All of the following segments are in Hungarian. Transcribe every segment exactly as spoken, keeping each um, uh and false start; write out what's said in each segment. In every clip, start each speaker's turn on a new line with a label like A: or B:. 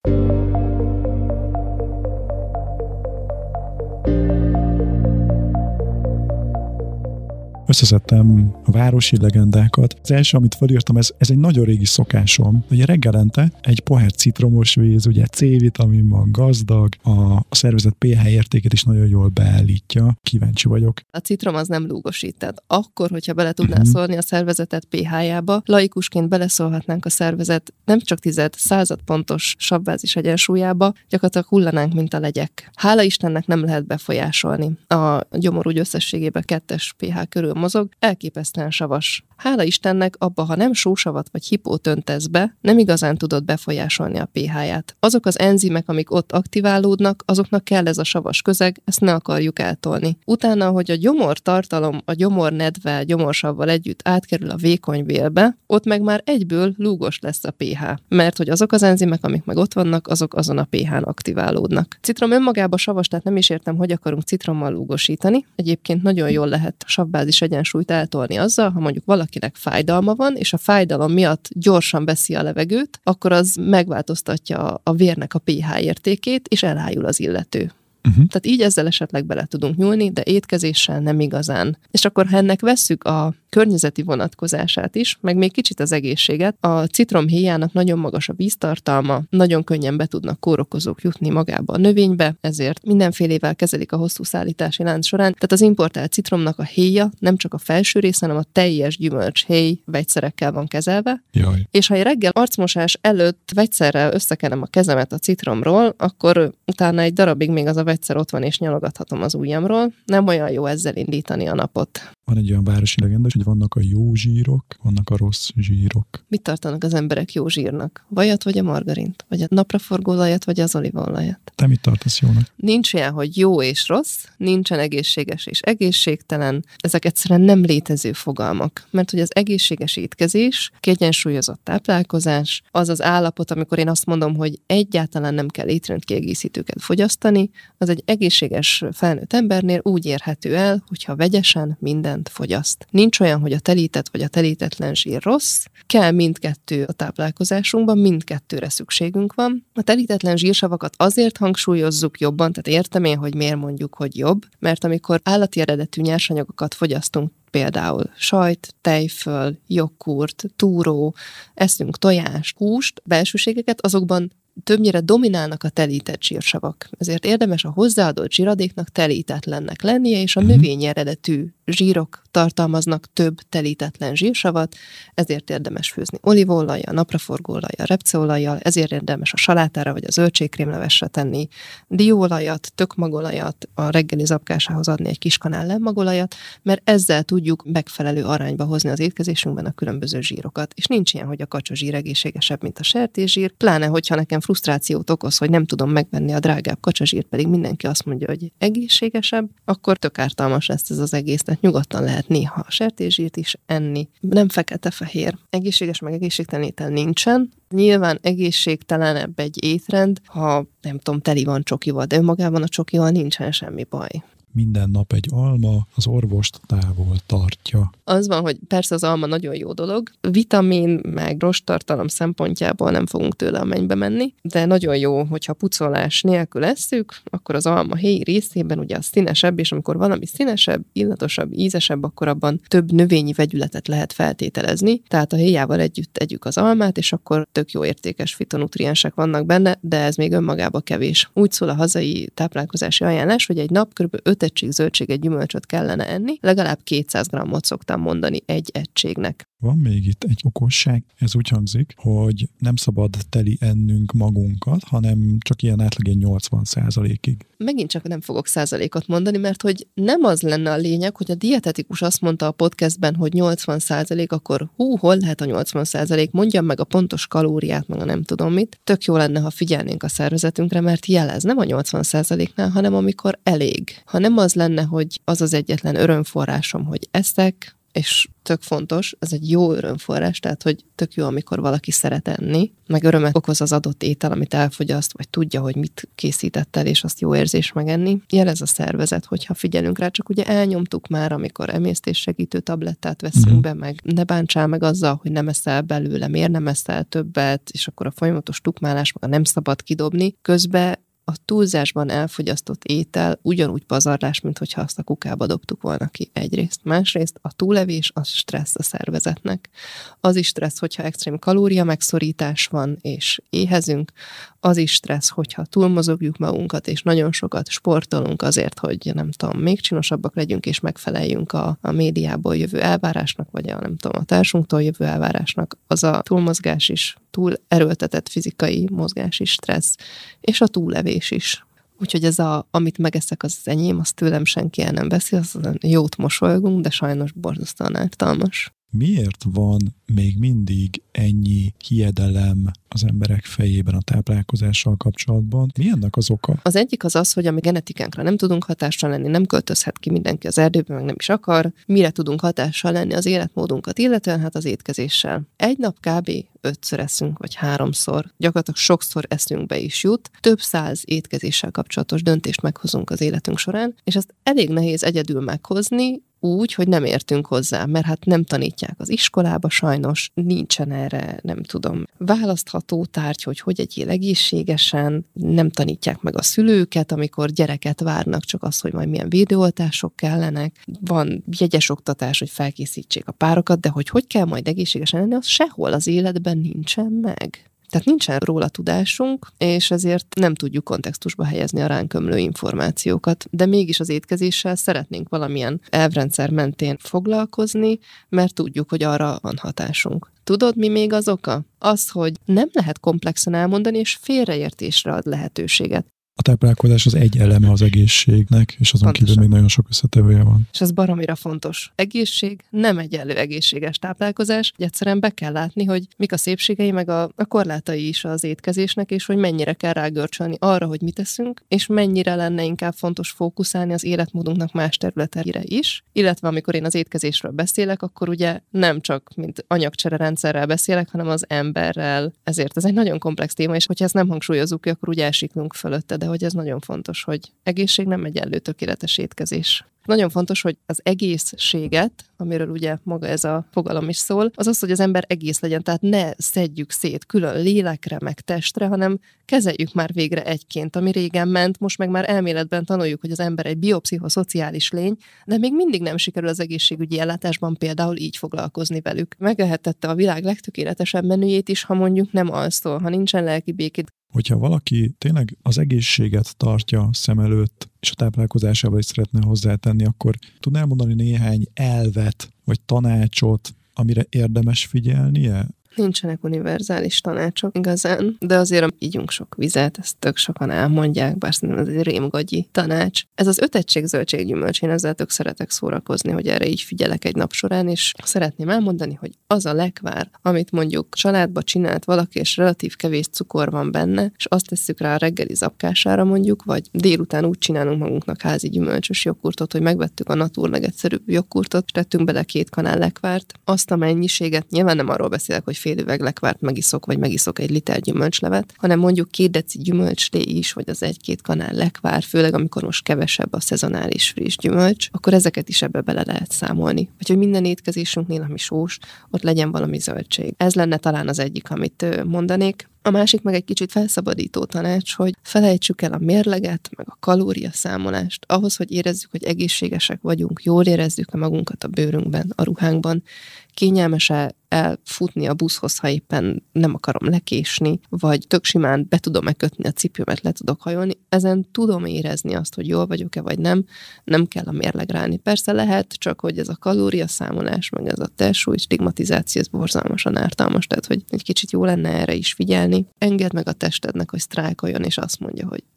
A: Összeszedtem a városi legendákat. Az első, amit felírtam, ez, ez egy nagyon régi szokásom, hogy reggelente egy pohár citromos víz, ugye C-vitaminban gazdag, a, a szervezet pé há értékét is nagyon jól beállítja. Kíváncsi vagyok.
B: A citrom az nem lúgosít. Tehát akkor, hogyha bele tudnál uh-huh. szólni a szervezetet pé há-jába, laikusként beleszólhatnánk a szervezet nem csak tized, század pontos savbázis egyensúlyába, gyakorlatilag hullanánk, mint a legyek. Hála Istennek nem lehet befolyásolni. A gyomor úgy összességében kettes pé há körül mozog, elképesztően savas. Hála Istennek abba, ha nem sósavat vagy hipót öntesz be, nem igazán tudod befolyásolni a pé há-ját. Azok az enzimek, amik ott aktiválódnak, azoknak kell ez a savas közeg, ezt ne akarjuk eltolni. Utána, hogy a gyomor tartalom, a gyomor nedvel, gyomorsavval együtt átkerül a vékony vélbe, ott meg már egyből lúgos lesz a pé há. Mert hogy azok az enzimek, amik meg ott vannak, azok azon a pé hán aktiválódnak. Citrom önmagában savas, tehát nem is értem, hogy akarunk citrommal lúgosítani. Egyébként nagyon jól lehet savbázis egyensúlyt eltolni azzal, ha mondjuk valakinek fájdalma van, és a fájdalom miatt gyorsan veszi a levegőt, akkor az megváltoztatja a vérnek a pé há értékét, és elájul az illető. Uh-huh. Tehát így ezzel esetleg bele tudunk nyúlni, de étkezéssel nem igazán. És akkor, ha ennek vesszük a környezeti vonatkozását is, meg még kicsit az egészséget, a citromhéjának nagyon magas a víztartalma, nagyon könnyen be tudnak kórokozók jutni magába a növénybe, ezért mindenfélével kezelik a hosszú szállítási lánc során. Tehát az importált citromnak a héja nem csak a felső rész, hanem a teljes gyümölcs héj vegyszerekkel van kezelve.
A: Jaj.
B: És ha én reggel arcmosás előtt vegyszerrel összekenem a kezemet a citromról, akkor utána egy darabig még az a vegyszer ott van, és nyalogathatom az ujjamról. Nem olyan jó ezzel indítani a napot.
A: Van egy olyan városi legenda, hogy vannak a jó zsírok, vannak a rossz zsírok.
B: Mit tartanak az emberek jó zsírnak? Vajat vagy a margarint? Vagy a napraforgó olajat, vagy az olívaolajat?
A: Te mit tartasz jónak?
B: Nincs ilyen, hogy jó és rossz, nincsen egészséges és egészségtelen. Ezek egyszerűen nem létező fogalmak. Mert hogy az egészséges étkezés, kiegyensúlyozott táplálkozás, az az állapot, amikor én azt mondom, hogy egyáltalán nem kell étrendkiegészítőket fogyasztani, az egy egészséges felnőtt embernél úgy érhető el, hogyha vegyesen mindent fogyaszt. Nincs olyan, hogy a telített vagy a telítetlen zsír rossz, kell mindkettő a táplálkozásunkban, mindkettőre szükségünk van. A telítetlen zsírsavakat azért hangsúlyozzuk jobban, tehát értem én, hogy miért mondjuk, hogy jobb, mert amikor állati eredetű nyersanyagokat fogyasztunk, például sajt, tejföl, joghurt, túró, eszünk tojást, húst, belsőségeket, azokban többnyire dominálnak a telített zsírsavak. Ezért érdemes a hozzáadott zsíradéknak telítetlennek lennie, és a uh-huh. növényi eredetű zsírok tartalmaznak több telítetlen zsírsavat, ezért érdemes főzni olívaolajjal, napraforgóolajjal, repceolajjal, ezért érdemes a salátára vagy a zöldségkrémlevesre tenni dióolajat, tökmagolajat, a reggeli zapkásához adni egy kis kanál lemmagolajat, mert ezzel tudjuk megfelelő arányba hozni az étkezésünkben a különböző zsírokat. És nincs ilyen, hogy a kacsazsír egészségesebb, mint a sertészsír, pláne hogyha nekem frusztrációt okoz, hogy nem tudom megvenni a drágább kacsazsírt, pedig mindenki azt mondja, hogy egészségesebb, akkor tök ártalmas lesz ez az egész. Tehát nyugodtan lehet néha a sertészsírt is enni. Nem fekete-fehér. Egészséges meg egészségtelen étel nincsen. Nyilván egészségtelenebb egy étrend, ha nem tudom, teli van csokival, de önmagában a csokival nincsen semmi baj.
A: Minden nap egy alma az orvost távol tartja.
B: Az van, hogy persze az alma nagyon jó dolog. Vitamin, meg rosttartalom szempontjából nem fogunk tőle a mennybe menni, de nagyon jó, hogyha pucolás nélkül esszük, akkor az alma héj részében ugye a színesebb, és amikor valami színesebb, illatosabb, ízesebb, akkor abban több növényi vegyületet lehet feltételezni. Tehát a héjával együtt együk az almát, és akkor tök jó értékes fitonutriensek vannak benne, de ez még önmagában kevés. Úgy szól a hazai táplálkozási ajánlás, hogy egy nap kb. öt egység zöldséget, gyümölcsöt kellene enni, legalább kétszáz grammot szoktam mondani egy egységnek.
A: Van még itt egy okosság, ez úgy hangzik, hogy nem szabad teli ennünk magunkat, hanem csak ilyen átlag nyolcvan százalékig.
B: Megint csak nem fogok százalékot mondani, mert hogy nem az lenne a lényeg, hogy a dietetikus azt mondta a podcastben, hogy nyolcvan százalék, akkor hú, hol lehet a nyolcvan százalék, mondjam meg a pontos kalóriát, meg a nem tudom mit. Tök jó lenne, ha figyelnénk a szervezetünkre, mert jelez nem a nyolcvan százaléknál, hanem amikor elég. Ha nem az lenne, hogy az az egyetlen örömforrásom, hogy eszek, és tök fontos, ez egy jó örömforrás, tehát hogy tök jó, amikor valaki szeret enni, meg örömet okoz az adott étel, amit elfogyaszt, vagy tudja, hogy mit készített el, és azt jó érzés megenni. Jelez a szervezet, hogyha figyelünk rá, csak ugye elnyomtuk már, amikor emésztéssegítő tablettát veszünk mm. be, meg ne bántsál meg azzal, hogy nem eszel belőle, miért nem eszel többet, és akkor a folyamatos tukmálás, meg a nem szabad kidobni. Közben a túlzásban elfogyasztott étel ugyanúgy pazarlás, mint hogyha azt a kukába dobtuk volna ki egyrészt. Másrészt a túlevés az stressz a szervezetnek. Az is stressz, hogyha extrém kalória megszorítás van, és éhezünk. Az is stressz, hogyha túlmozogjuk magunkat, és nagyon sokat sportolunk azért, hogy nem tudom, még csinosabbak legyünk, és megfeleljünk a, a médiából jövő elvárásnak, vagy a nem tudom, a társunktól jövő elvárásnak. Az a túlmozgás is, túl erőltetett fizikai mozgás is stressz, és a túlevés is. Úgyhogy ez a, amit megeszek, az az enyém, azt tőlem senki el nem veszi, az jót mosolygunk, de sajnos borzasztóan ártalmas.
A: Miért van még mindig ennyi hiedelem az emberek fejében a táplálkozással kapcsolatban? Mi ennek az oka?
B: Az egyik az az, hogy a mi genetikánkra nem tudunk hatással lenni, nem költözhet ki mindenki az erdőbe, meg nem is akar. Mire tudunk hatással lenni az életmódunkat, illetően hát az étkezéssel. Egy nap kb. ötször eszünk, vagy háromszor, gyakorlatilag sokszor eszünkbe is jut. Több száz étkezéssel kapcsolatos döntést meghozunk az életünk során, és ezt elég nehéz egyedül meghozni, úgy, hogy nem értünk hozzá, mert hát nem tanítják az iskolába sajnos, nincsen erre, nem tudom, választható tárgy, hogy hogy egyél egészségesen, nem tanítják meg a szülőket, amikor gyereket várnak, csak az, hogy majd milyen védőoltások kellenek, van jegyes oktatás, hogy felkészítsék a párokat, de hogy hogy kell majd egészségesen lenni, az sehol az életben nincsen meg. Tehát nincsen róla tudásunk, és ezért nem tudjuk kontextusba helyezni a ránk ömlő információkat. De mégis az étkezéssel szeretnénk valamilyen elvrendszer mentén foglalkozni, mert tudjuk, hogy arra van hatásunk. Tudod, mi még az oka? Az, hogy nem lehet komplexen elmondani, és félreértésre ad lehetőséget.
A: A táplálkozás az egy eleme az egészségnek, és azon
B: Pontosan.
A: kívül még nagyon sok összetevője van.
B: És ez baromira fontos. Egészség nem egyenlő egészséges táplálkozás. Egyszerűen be kell látni, hogy mik a szépségei, meg a, a korlátai is az étkezésnek, és hogy mennyire kell rágörcsölni arra, hogy mit teszünk, és mennyire lenne inkább fontos fókuszálni az életmódunknak más területeire is. Illetve amikor én az étkezésről beszélek, akkor ugye nem csak mint anyagcsere rendszerrel beszélek, hanem az emberrel. Ezért ez egy nagyon komplex téma, és hogyha ezt nem hangsúlyozzuk ki, akkor ugye elsiklunk fölötte, de hogy ez nagyon fontos, hogy egészség nem egyenlő tökéletes étkezés. Nagyon fontos, hogy az egészséget, amiről ugye maga ez a fogalom is szól, az az, hogy az ember egész legyen, tehát ne szedjük szét külön lélekre, meg testre, hanem kezeljük már végre egyként, ami régen ment, most meg már elméletben tanuljuk, hogy az ember egy biopszichoszociális lény, de még mindig nem sikerül az egészségügyi ellátásban például így foglalkozni velük. Megehetette a világ legtökéletesebb menüjét is, ha mondjuk nem alszol, ha nincsen lelki békét.
A: Hogyha valaki tényleg az egészséget tartja szem előtt, és a táplálkozásával is szeretne hozzátenni, akkor tudnál mondani néhány elvet, vagy tanácsot, amire érdemes figyelnie?
B: Nincsenek univerzális tanácsok igazán, de azért ígyunk sok vizet, ezt tök sokan elmondják, bár szerintem ez egy rémgagyi tanács. Ez az öt egység zöldséggyümölcs, én ezzel tök szeretek szórakozni, hogy erre így figyelek egy nap során, és szeretném elmondani, hogy az a lekvár, amit mondjuk családba csinált valaki, és relatív kevés cukor van benne, és azt tesszük rá a reggeli zapkására mondjuk, vagy délután úgy csinálunk magunknak házi gyümölcsös joghurtot, hogy megvettük a natur legegyszerűbb joghurtot, és tettünk bele két kanál lekvárt, azt a mennyiséget, nyilván nem arról beszélek, hogy fél üveg lekvárt megiszok, vagy megiszok egy liter gyümölcslevet, hanem mondjuk két deci gyümölcslé is, vagy az egy-két kanál lekvár, főleg amikor most kevesebb a szezonális friss gyümölcs, akkor ezeket is ebbe bele lehet számolni. Vagy hogy minden étkezésünknél, ami sós, ott legyen valami zöldség. Ez lenne talán az egyik, amit mondanék. A másik meg egy kicsit felszabadító tanács, hogy felejtsük el a mérleget, meg a kalóriaszámolást. Ahhoz, hogy érezzük, hogy egészségesek vagyunk, jól érezzük a magunkat a bőrünkben, a ruhánkban, kényelmes-e elfutni a buszhoz, ha éppen nem akarom lekésni, vagy tök simán be tudom-e kötni a cipőmet, le tudok hajolni. Ezen tudom érezni azt, hogy jól vagyok-e, vagy nem. Nem kell a mérlegre állni. Persze lehet, csak hogy ez a kalóriaszámolás, meg ez a testsúly stigmatizáció, ez borzalmasan ártalmas, tehát hogy egy kicsit jó lenne erre is figyelni. Engedd meg a testednek, hogy sztrájkoljon, és azt mondja, hogy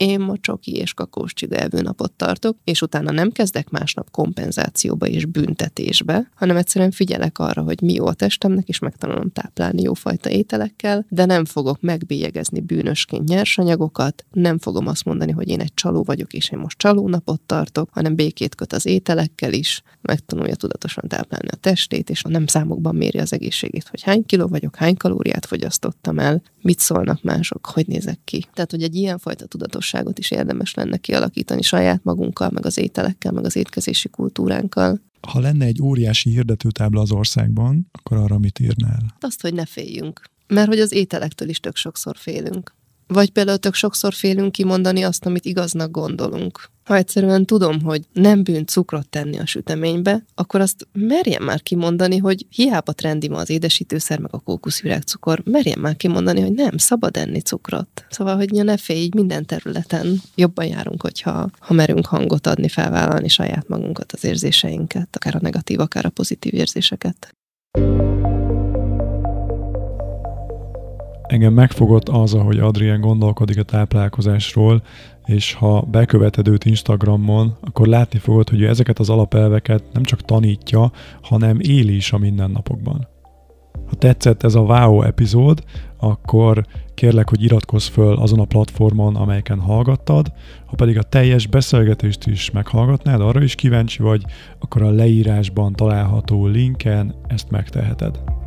B: én ma csoki és kakós csiga evő napot tartok, és utána nem kezdek másnap kompenzációba és büntetésbe, hanem egyszerűen figyelek arra, hogy mi jó a testemnek, és megtanulom táplálni jófajta ételekkel, de nem fogok megbélyegezni bűnösként nyersanyagokat, nem fogom azt mondani, hogy én egy csaló vagyok, és én most csalónapot tartok, hanem békét köt az ételekkel is, megtanulja tudatosan táplálni a testét, és nem számokban méri az egészségét, hogy hány kiló vagyok, hány kalóriát fogyasztottam el, mit szólnak mások, hogy nézek ki. Tehát, hogy egy ilyenfajta tudatosságot is érdemes lenne kialakítani saját magunkkal, meg az ételekkel, meg az étkezési kultúránkkal.
A: Ha lenne egy óriási hirdetőtábla az országban, akkor arra mit írnál?
B: Azt, hogy ne féljünk. Mert hogy az ételektől is tök sokszor félünk. Vagy például tök sokszor félünk kimondani azt, amit igaznak gondolunk. Ha egyszerűen tudom, hogy nem bűn cukrot tenni a süteménybe, akkor azt merjem már kimondani, hogy hiába trendi ma az édesítőszer, meg a kókuszvirágcukor, merjem már kimondani, hogy nem, szabad enni cukrot. Szóval, hogy ne félj, minden területen jobban járunk, hogyha ha merünk hangot adni, felvállalni saját magunkat, az érzéseinket, akár a negatív, akár a pozitív érzéseket.
A: Engem megfogott az, ahogy Adrián gondolkodik a táplálkozásról, és ha beköveted őt Instagramon, akkor látni fogod, hogy ő ezeket az alapelveket nem csak tanítja, hanem éli is a mindennapokban. Ha tetszett ez a Wow epizód, akkor kérlek, hogy iratkozz föl azon a platformon, amelyeken hallgattad, ha pedig a teljes beszélgetést is meghallgatnád, arra is kíváncsi vagy, akkor a leírásban található linken ezt megteheted.